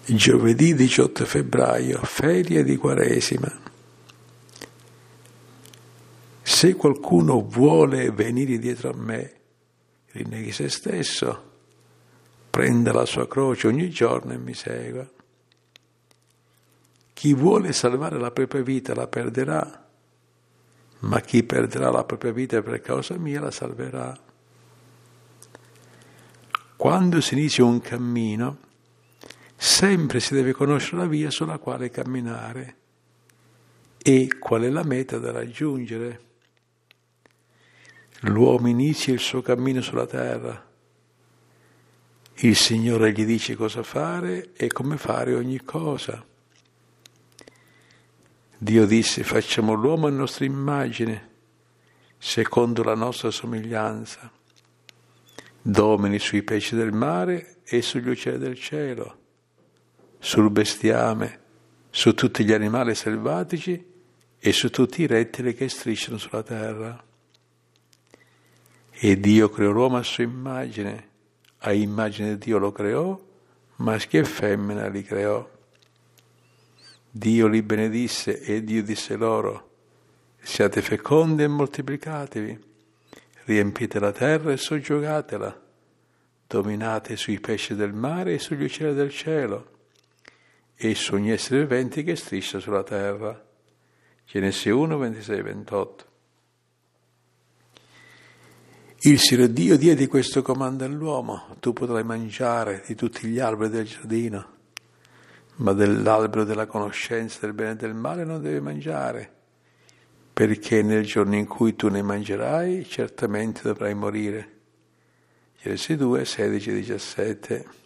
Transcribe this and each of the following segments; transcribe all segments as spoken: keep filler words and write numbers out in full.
Giovedì diciotto febbraio, ferie di Quaresima. Se qualcuno vuole venire dietro a me, rinneghi se stesso, prenda la sua croce ogni giorno e mi segua. Chi vuole salvare la propria vita la perderà, ma chi perderà la propria vita per causa mia la salverà. Quando si inizia un cammino, sempre si deve conoscere la via sulla quale camminare e qual è la meta da raggiungere. L'uomo inizia il suo cammino sulla terra. Il Signore gli dice cosa fare e come fare ogni cosa. Dio disse: facciamo l'uomo a nostra immagine, secondo la nostra somiglianza, domini sui pesci del mare e sugli uccelli del cielo, sul bestiame, su tutti gli animali selvatici e su tutti i rettili che strisciano sulla terra. E Dio creò l'uomo a sua immagine, a immagine di Dio lo creò, maschio e femmina li creò. Dio li benedisse e Dio disse loro: siate fecondi e moltiplicatevi, riempite la terra e soggiogatela, dominate sui pesci del mare e sugli uccelli del cielo e su ogni essere vivente che striscia sulla terra. Genesi uno, ventisei ventotto. Il Signore Dio diede questo comando all'uomo: tu potrai mangiare di tutti gli alberi del giardino, ma dell'albero della conoscenza del bene e del male non devi mangiare, perché nel giorno in cui tu ne mangerai certamente dovrai morire. Genesi due, sedici diciassette.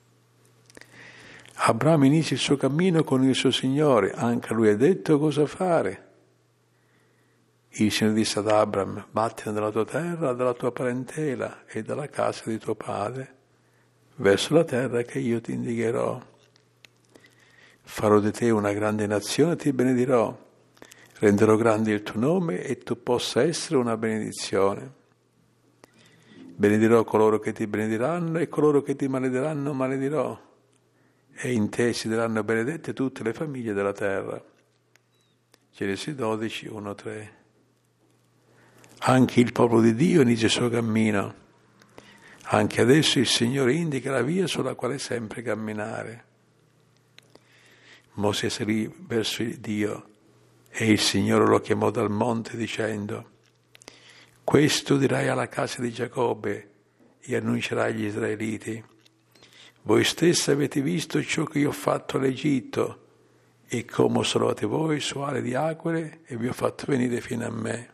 Abramo inizia il suo cammino con il suo Signore, anche a lui ha detto cosa fare. Il Signore disse ad Abram: vattene dalla tua terra, dalla tua parentela e dalla casa di tuo padre, verso la terra che io ti indicherò. Farò di te una grande nazione e ti benedirò, renderò grande il tuo nome e tu possa essere una benedizione. Benedirò coloro che ti benediranno e coloro che ti malediranno maledirò, e in te si daranno benedette tutte le famiglie della terra. Genesi dodici, uno tre. Anche il popolo di Dio inizia il suo cammino. Anche adesso il Signore indica la via sulla quale sempre camminare. Mosè salì verso Dio e il Signore lo chiamò dal monte dicendo: questo dirai alla casa di Giacobbe e annuncerai agli israeliti: voi stessi avete visto ciò che io ho fatto all'Egitto e come ho salvato voi su ali di aquile e vi ho fatto venire fino a me.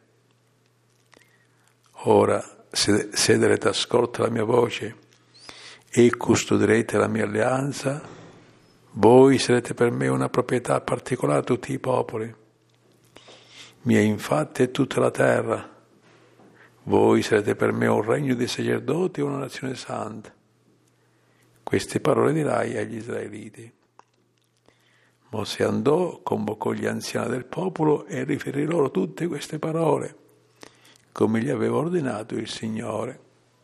Ora, se, se darete ascolto alla mia voce e custodirete la mia alleanza, voi sarete per me una proprietà particolare a tutti i popoli. Mia infatti è tutta la terra. Voi sarete per me un regno di sacerdoti e una nazione santa. Queste parole dirai agli israeliti. Mosè andò, convocò gli anziani del popolo e riferì loro tutte queste parole, come gli aveva ordinato il Signore.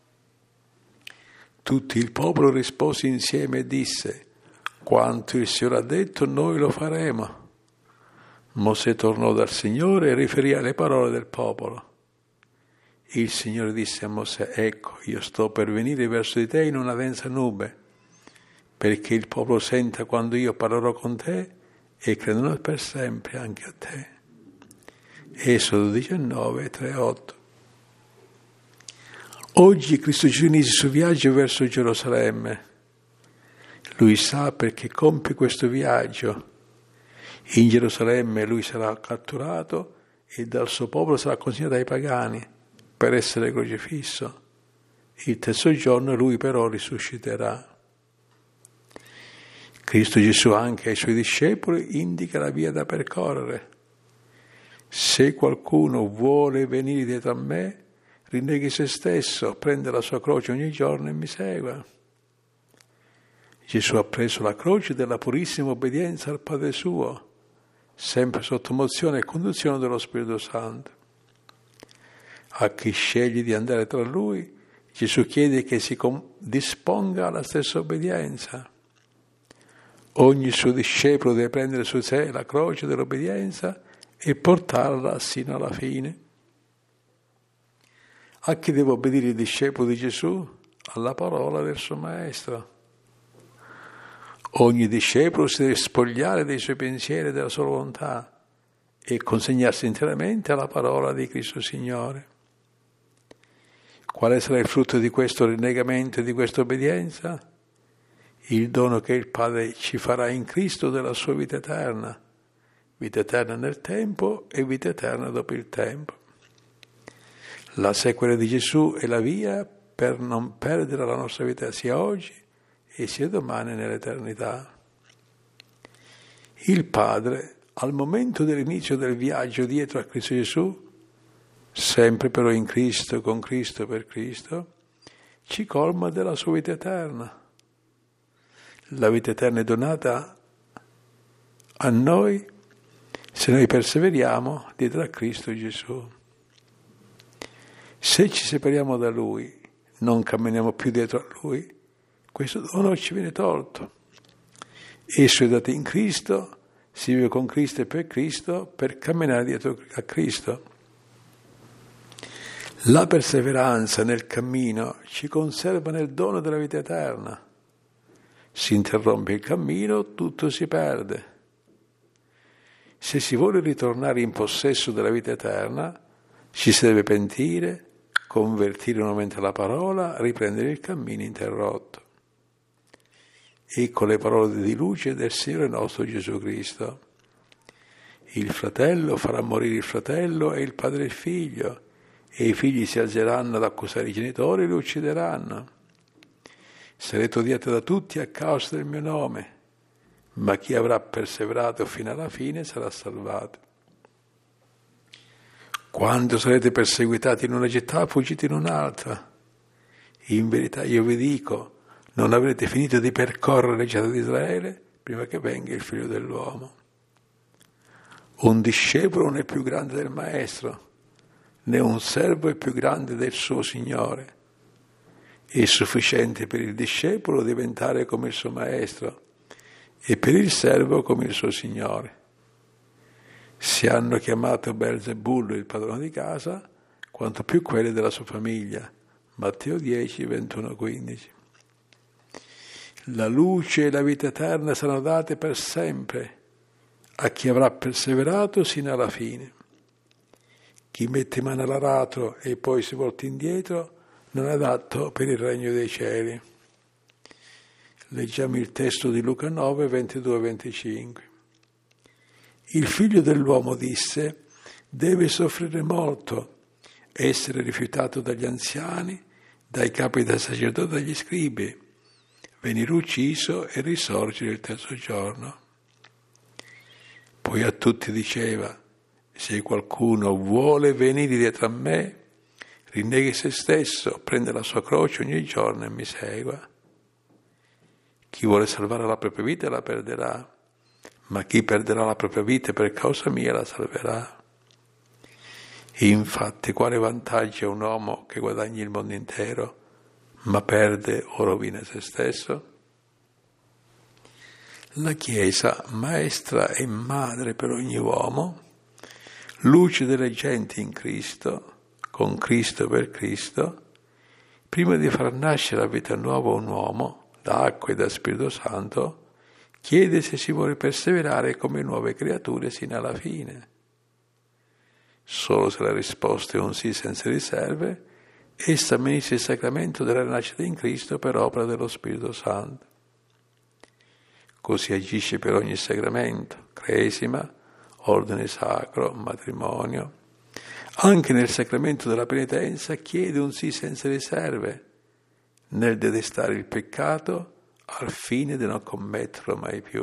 Tutto il popolo rispose insieme e disse: quanto il Signore ha detto noi lo faremo. Mosè tornò dal Signore e riferì le parole del popolo. Il Signore disse a Mosè: ecco, io sto per venire verso di te in una densa nube, perché il popolo senta quando io parlerò con te e credono per sempre anche a te. Esodo diciannove, tre otto. Oggi Cristo Gesù inizia il suo viaggio verso Gerusalemme. Lui sa perché compie questo viaggio. In Gerusalemme lui sarà catturato e dal suo popolo sarà consegnato ai pagani per essere crocifisso. Il terzo giorno lui però risusciterà. Cristo Gesù anche ai suoi discepoli indica la via da percorrere. Se qualcuno vuole venire dietro a me, rinneghi se stesso, prende la sua croce ogni giorno e mi segua. Gesù ha preso la croce della purissima obbedienza al Padre suo, sempre sotto mozione e conduzione dello Spirito Santo. A chi sceglie di andare tra lui, Gesù chiede che si disponga alla stessa obbedienza. Ogni suo discepolo deve prendere su sé la croce dell'obbedienza e portarla sino alla fine. A chi deve obbedire il discepolo di Gesù? Alla parola del suo Maestro. Ogni discepolo si deve spogliare dei suoi pensieri e della sua volontà e consegnarsi interamente alla parola di Cristo Signore. Quale sarà il frutto di questo rinnegamento e di questa obbedienza? Il dono che il Padre ci farà in Cristo della sua vita eterna, vita eterna nel tempo e vita eterna dopo il tempo. La seguire di Gesù è la via per non perdere la nostra vita sia oggi e sia domani nell'eternità. Il Padre, al momento dell'inizio del viaggio dietro a Cristo Gesù, sempre però in Cristo, con Cristo, per Cristo, ci colma della sua vita eterna. La vita eterna è donata a noi se noi perseveriamo dietro a Cristo Gesù. Se ci separiamo da Lui, non camminiamo più dietro a Lui, questo dono ci viene tolto. Esso è dato in Cristo, si vive con Cristo e per Cristo, per camminare dietro a Cristo. La perseveranza nel cammino ci conserva nel dono della vita eterna. Si interrompe il cammino, tutto si perde. Se si vuole ritornare in possesso della vita eterna, ci si deve pentire, convertire nuovamente la parola, riprendere il cammino interrotto. Ecco le parole di luce del Signore nostro Gesù Cristo. Il fratello farà morire il fratello e il padre il figlio, e i figli si alzeranno ad accusare i genitori e li uccideranno. Sarete odiati da tutti a causa del mio nome, ma chi avrà perseverato fino alla fine sarà salvato. Quando sarete perseguitati in una città, fuggite in un'altra. In verità io vi dico, non avrete finito di percorrere le città di Israele prima che venga il Figlio dell'uomo. Un discepolo non è più grande del Maestro, né un servo è più grande del suo Signore. È sufficiente per il discepolo diventare come il suo Maestro e per il servo come il suo Signore. Se hanno chiamato Belzebullo il padrone di casa, quanto più quelli della sua famiglia. Matteo dieci, ventuno, quindici. La luce e la vita eterna saranno date per sempre a chi avrà perseverato sino alla fine. Chi mette mano all'aratro e poi si volta indietro non è adatto per il regno dei cieli. Leggiamo il testo di Luca nove, ventidue venticinque. Il figlio dell'uomo disse, deve soffrire molto, essere rifiutato dagli anziani, dai capi del sacerdote e dagli scribi, venire ucciso e risorgere il terzo giorno. Poi a tutti diceva, se qualcuno vuole venire dietro a me, rinneghi se stesso, prende la sua croce ogni giorno e mi segua. Chi vuole salvare la propria vita la perderà, ma chi perderà la propria vita per causa mia la salverà. Infatti, quale vantaggio ha un uomo che guadagni il mondo intero, ma perde o rovina se stesso? La Chiesa, maestra e madre per ogni uomo, luce delle genti in Cristo, con Cristo per Cristo, prima di far nascere a vita nuova un uomo, da acqua e da Spirito Santo, chiede se si vuole perseverare come nuove creature sino alla fine. Solo se la risposta è un sì senza riserve, essa amministra il sacramento della rinascita in Cristo per opera dello Spirito Santo. Così agisce per ogni sacramento, cresima, ordine sacro, matrimonio. Anche nel sacramento della penitenza chiede un sì senza riserve, nel detestare il peccato al fine di non commetterlo mai più.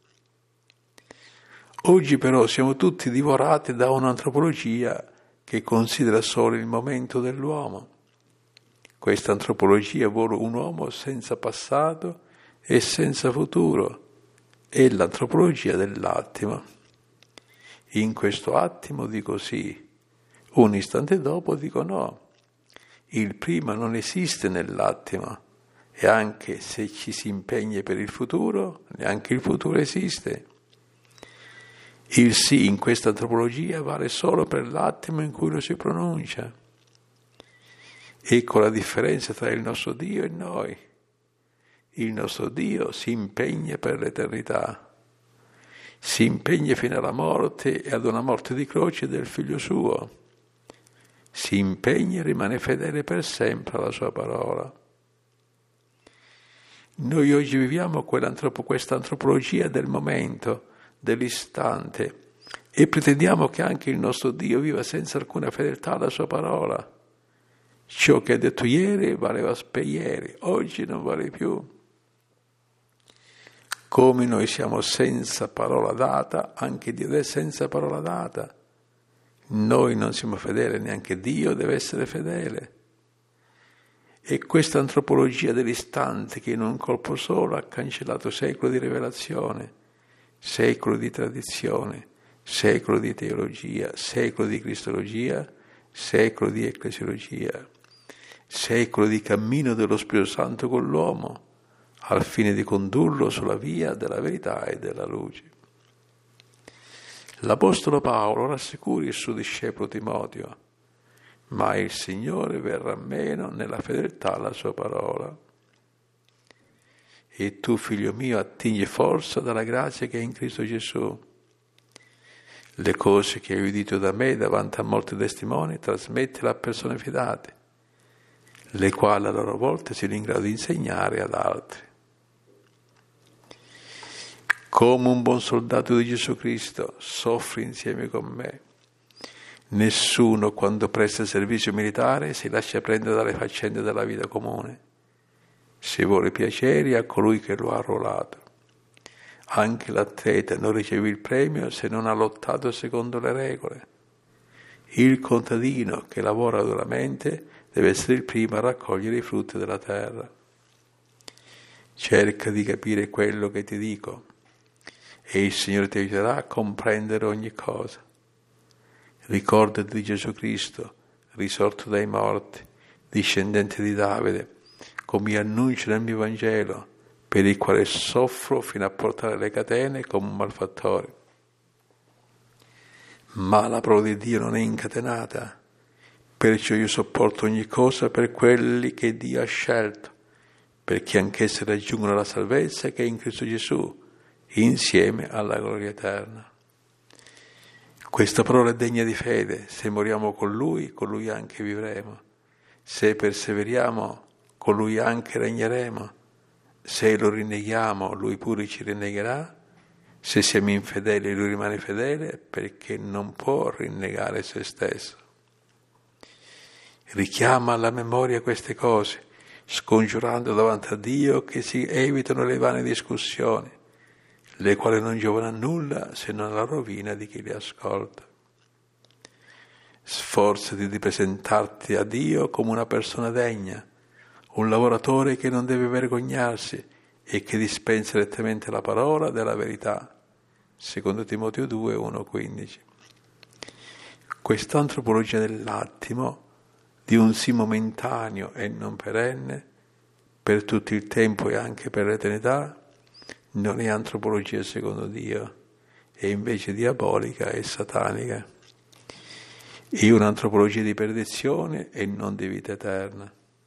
Oggi però siamo tutti divorati da un'antropologia che considera solo il momento dell'uomo. Questa antropologia vuole un uomo senza passato e senza futuro. È l'antropologia dell'attimo. In questo attimo dico sì, un istante dopo dico no. Il prima non esiste nell'attimo, E anche se ci si impegna per il futuro, neanche il futuro esiste. Il sì in questa antropologia vale solo per l'attimo in cui lo si pronuncia. Ecco la differenza tra il nostro Dio e noi. Il nostro Dio si impegna per l'eternità, si impegna fino alla morte e ad una morte di croce del Figlio suo. Si impegna e rimane fedele per sempre alla sua parola. Noi oggi viviamo questa antropologia del momento, dell'istante, e pretendiamo che anche il nostro Dio viva senza alcuna fedeltà alla sua parola. Ciò che ha detto ieri valeva per ieri, oggi non vale più. Come noi siamo senza parola data, anche Dio è senza parola data. Noi non siamo fedeli, neanche Dio deve essere fedele. E questa antropologia dell'istante che in un colpo solo ha cancellato secoli di rivelazione, secoli di tradizione, secoli di teologia, secoli di cristologia, secoli di ecclesiologia, secoli di cammino dello Spirito Santo con l'uomo, al fine di condurlo sulla via della verità e della luce. L'Apostolo Paolo rassicura il suo discepolo Timoteo: ma il Signore verrà meno nella fedeltà alla sua parola. E tu, figlio mio, attingi forza dalla grazia che è in Cristo Gesù. Le cose che hai udito da me davanti a molti testimoni trasmettile a persone fidate, le quali a loro volta siano in grado di insegnare ad altri. Come un buon soldato di Gesù Cristo, soffri insieme con me. Nessuno, quando presta servizio militare, si lascia prendere dalle faccende della vita comune. Se vuole piaceri a colui che lo ha arruolato. Anche l'atleta non riceve il premio se non ha lottato secondo le regole. Il contadino che lavora duramente deve essere il primo a raccogliere i frutti della terra. Cerca di capire quello che ti dico e il Signore ti aiuterà a comprendere ogni cosa. Ricordati di Gesù Cristo, risorto dai morti, discendente di Davide, come io annuncio nel mio Vangelo, per il quale soffro fino a portare le catene come un malfattore. Ma la parola di Dio non è incatenata, perciò io sopporto ogni cosa per quelli che Dio ha scelto, perché anch'essi raggiungono la salvezza che è in Cristo Gesù, insieme alla gloria eterna. Questa parola è degna di fede: se moriamo con Lui, con Lui anche vivremo. Se perseveriamo, con Lui anche regneremo. Se lo rinneghiamo, Lui pure ci rinnegherà. Se siamo infedeli, Lui rimane fedele, perché non può rinnegare se stesso. Richiama alla memoria queste cose, scongiurando davanti a Dio che si evitano le vane discussioni, le quali non giovano a nulla se non alla rovina di chi le ascolta. Sforzati di presentarti a Dio come una persona degna, un lavoratore che non deve vergognarsi e che dispensa direttamente la parola della verità, secondo Timoteo due, uno quindici. Quest'antropologia dell'attimo, di un sì momentaneo e non perenne, per tutto il tempo e anche per l'eternità, non è antropologia secondo Dio, è invece diabolica e satanica. È un'antropologia di perdizione e non di vita eterna.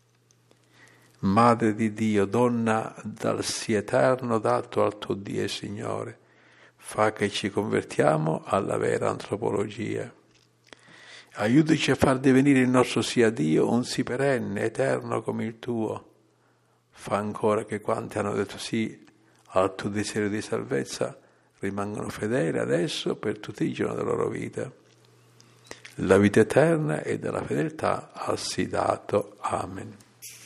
Madre di Dio, donna dal sì eterno dato al tuo Dio e Signore, fa che ci convertiamo alla vera antropologia. Aiutaci a far divenire il nostro sì a Dio un sì perenne, eterno come il tuo. Fa ancora che quanti hanno detto sì al tuo desiderio di salvezza rimangano fedeli adesso per tutti i giorni della loro vita. La vita eterna è della fedeltà al sì dato. Amen.